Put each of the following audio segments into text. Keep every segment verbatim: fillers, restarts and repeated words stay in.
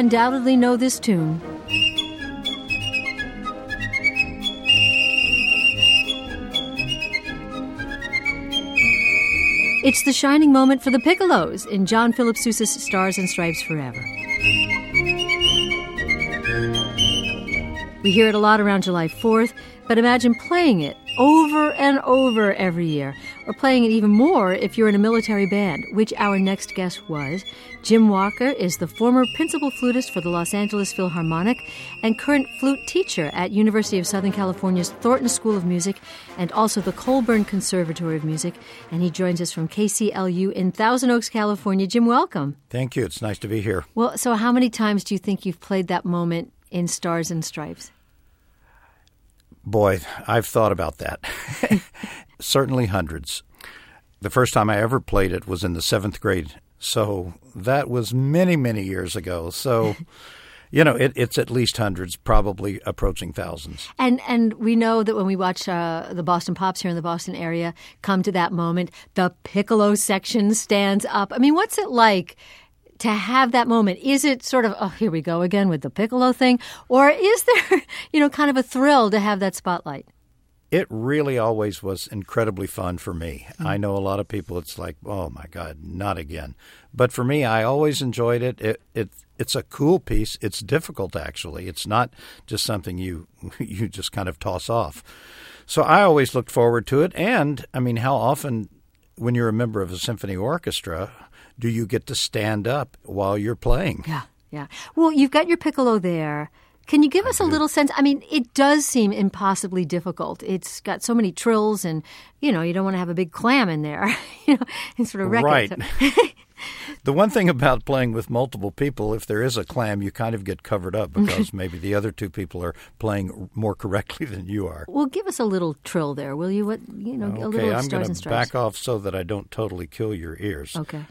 undoubtedly know this tune. It's the shining moment for the Piccolos in John Philip Sousa's Stars and Stripes Forever. We hear it a lot around July fourth, but imagine playing it over and over every year, or playing it even more if you're in a military band, which our next guest was. Jim Walker is the former principal flutist for the Los Angeles Philharmonic and current flute teacher at University of Southern California's Thornton School of Music and also the Colburn Conservatory of Music. And he joins us from K C L U in Thousand Oaks, California. Jim, welcome. Thank you. It's nice to be here. Well, so how many times do you think you've played that moment in Stars and Stripes? Boy, I've thought about that. Certainly hundreds. The first time I ever played it was in the seventh grade. So that was many, many years ago. So, you know, it, it's at least hundreds, probably approaching thousands. And and we know that when we watch uh, the Boston Pops here in the Boston area come to that moment, the piccolo section stands up. I mean, what's it like to have that moment? Is it sort of, oh, here we go again with the piccolo thing? Or is there, you know, kind of a thrill to have that spotlight? It really always was incredibly fun for me. Mm. I know a lot of people, it's like, oh, my God, not again. But for me, I always enjoyed it. It, it It's a cool piece. It's difficult, actually. It's not just something you you just kind of toss off. So I always looked forward to it. And, I mean, how often when you're a member of a symphony orchestra do you get to stand up while you're playing? Yeah, yeah. Well, you've got your piccolo there. Can you give us a little sense? I mean, it does seem impossibly difficult. It's got so many trills and, you know, you don't want to have a big clam in there, you know, and sort of wreck right. it. Right. The one thing about playing with multiple people, if there is a clam, you kind of get covered up because maybe the other two people are playing more correctly than you are. Well, give us a little trill there, will you? What, you know, okay, a little I'm Stars going and to Stripes. back off so that I don't totally kill your ears. Okay.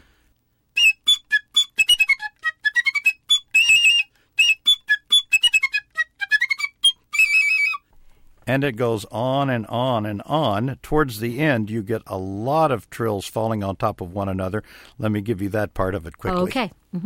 And it goes on and on and on. Towards the end, you get a lot of trills falling on top of one another. Let me give you that part of it quickly. Okay. Mm-hmm.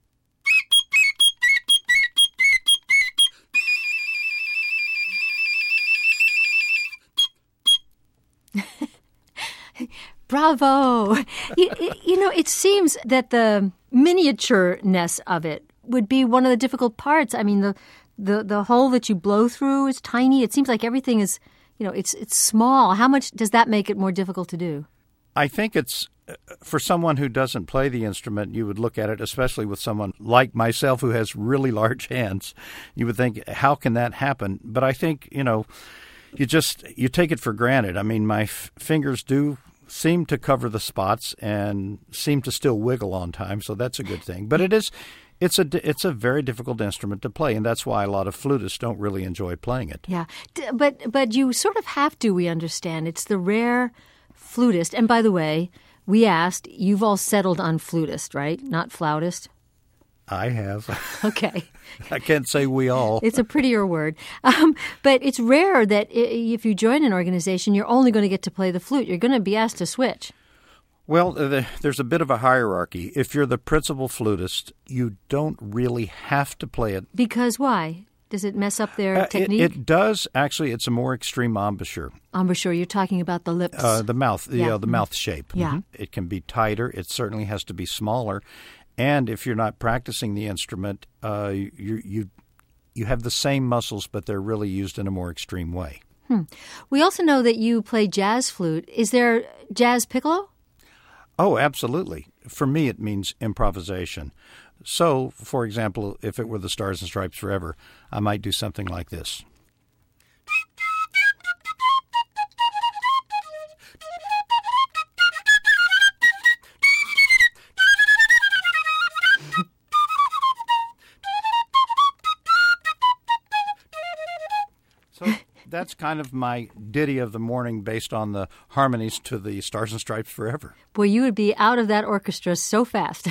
Bravo. you, you know, it seems that the miniatureness of it would be one of the difficult parts. I mean, the The the hole that you blow through is tiny. It seems like everything is, you know, it's it's small. How much does that make it more difficult to do? I think it's, for someone who doesn't play the instrument, you would look at it, especially with someone like myself who has really large hands, you would think, how can that happen? But I think, you know, you just, you take it for granted. I mean, my f- fingers do seem to cover the spots and seem to still wiggle on time, so that's a good thing. But it is... It's a, it's a very difficult instrument to play, and that's why a lot of flutists don't really enjoy playing it. Yeah, but but you sort of have to, we understand. It's the rare flutist. And by the way, we asked, you've all settled on flutist, right? Not flautist? I have. Okay. I can't say we all. It's a prettier word. Um, but it's rare that if you join an organization, you're only going to get to play the flute. You're going to be asked to switch. Well, there's a bit of a hierarchy. If you're the principal flutist, you don't really have to play it. Because why? Does it mess up their uh, technique? It, it does. Actually, it's a more extreme embouchure. Embouchure, you're talking about the lips. Uh, the mouth, the, yeah. uh, the mouth shape. Yeah. Mm-hmm. It can be tighter. It certainly has to be smaller. And if you're not practicing the instrument, uh, you, you, you have the same muscles, but they're really used in a more extreme way. Hmm. We also know that you play jazz flute. Is there jazz piccolo? Oh, absolutely. For me, it means improvisation. So, for example, if it were the Stars and Stripes Forever, I might do something like this. So that's kind of my ditty of the morning based on the harmonies to the Stars and Stripes Forever. Boy, you would be out of that orchestra so fast.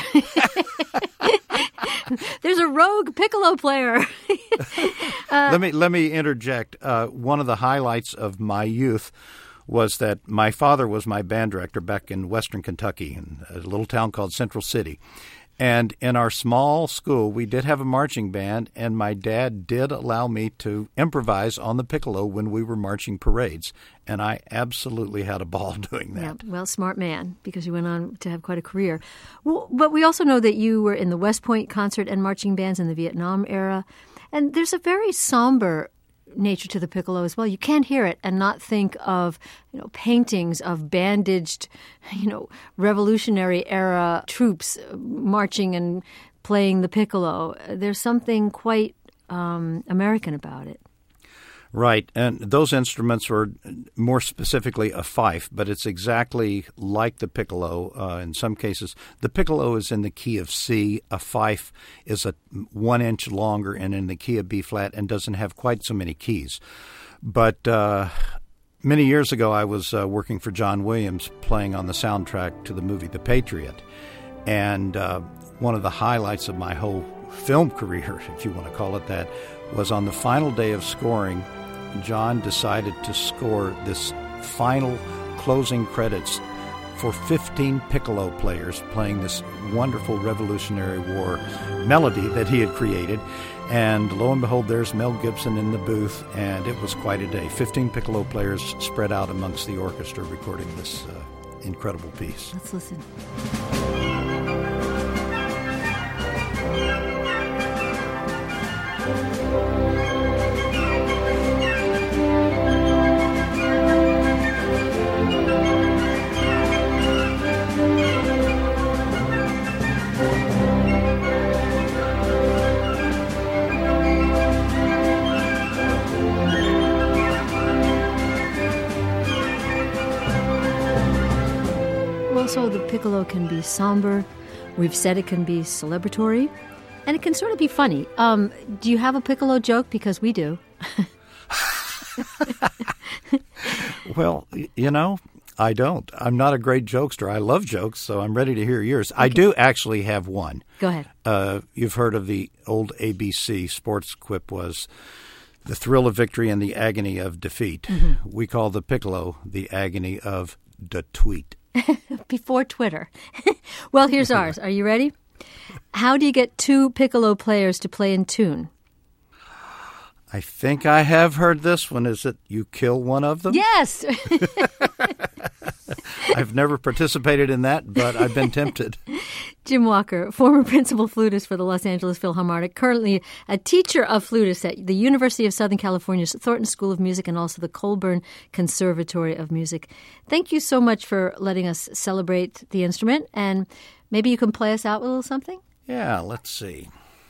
There's a rogue piccolo player. uh, let me let me interject. Uh, one of the highlights of my youth was that my father was my band director back in western Kentucky, in a little town called Central City. And in our small school, we did have a marching band, and my dad did allow me to improvise on the piccolo when we were marching parades. And I absolutely had a ball doing that. Yeah, well, smart man, because you went on to have quite a career. Well, but we also know that you were in the West Point concert and marching bands in the Vietnam era. And there's a very somber nature to the piccolo as well. You can't hear it and not think of, you know, paintings of bandaged, you know, Revolutionary era troops marching and playing the piccolo. There's something quite um, American about it. Right, and those instruments are more specifically a fife, but it's exactly like the piccolo uh, in some cases. The piccolo is in the key of C. A fife is a one inch longer and in the key of B flat and doesn't have quite so many keys. But uh, many years ago, I was uh, working for John Williams playing on the soundtrack to the movie The Patriot. And uh, one of the highlights of my whole film career, if you want to call it that, was on the final day of scoring. John decided to score this final closing credits for fifteen piccolo players playing this wonderful Revolutionary War melody that he had created. And lo and behold, there's Mel Gibson in the booth, and it was quite a day. fifteen piccolo players spread out amongst the orchestra recording this uh, incredible piece. Let's listen. Also, the piccolo can be somber. We've said it can be celebratory, and it can sort of be funny. Um, do you have a piccolo joke? Because we do. Well, you know, I don't. I'm not a great jokester. I love jokes, so I'm ready to hear yours. Okay. I do actually have one. Go ahead. Uh, you've heard of the old A B C sports quip was, the thrill of victory and the agony of defeat. Mm-hmm. We call the piccolo the agony of the tweet. Before Twitter. Well, here's ours. Are you ready? How do you get two piccolo players to play in tune? I think I have heard this one. Is it you kill one of them? Yes. I've never participated in that, but I've been tempted. Jim Walker, former principal flutist for the Los Angeles Philharmonic, currently a teacher of flutists at the University of Southern California's Thornton School of Music and also the Colburn Conservatory of Music. Thank you so much for letting us celebrate the instrument, and maybe you can play us out with a little something? Yeah, let's see.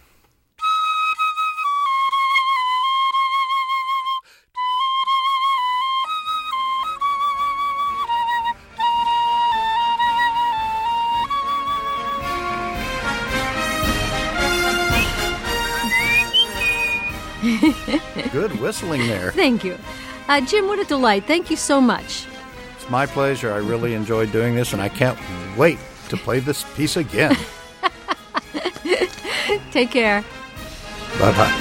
Good whistling there. Thank you. Uh, Jim, what a delight. Thank you so much. It's my pleasure. I really enjoyed doing this, and I can't wait to play this piece again. Take care. Bye-bye.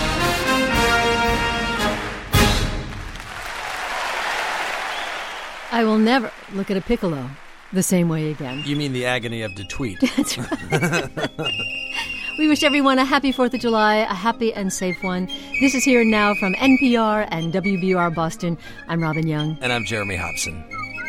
I will never look at a piccolo the same way again. You mean the agony of the tweet. That's right. We wish everyone a happy fourth of July, a happy and safe one. This is Here and Now from N P R and W B U R Boston. I'm Robin Young. And I'm Jeremy Hobson.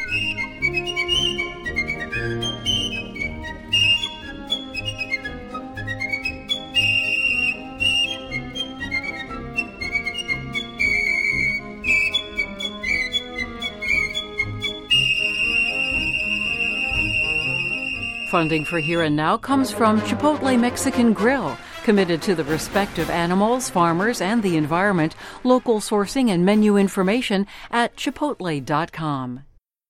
Funding for Here and Now comes from Chipotle Mexican Grill, committed to the respect of animals, farmers, and the environment. Local sourcing and menu information at chipotle dot com.